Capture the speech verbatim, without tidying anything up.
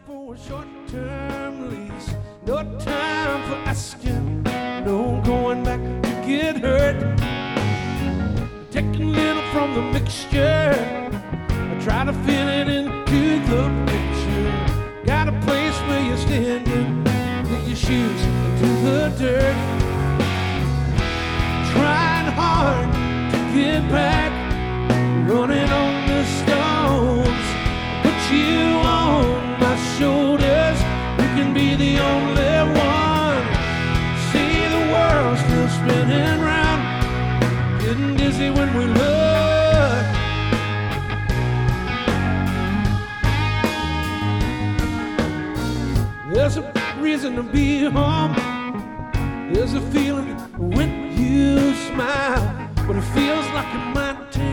for a short-term lease. No time for asking, no going back to get hurt. Taking a little from the mixture, I try to fit it into the picture. Got a place where you're standing with your shoes into the dirt. Trying hard to get back, running on the stones. Put you on my shoulders, you can be the only one. See the world still spinning round, getting dizzy when we love. There's a reason to be home. There's a feeling when you smile, but it feels like it might take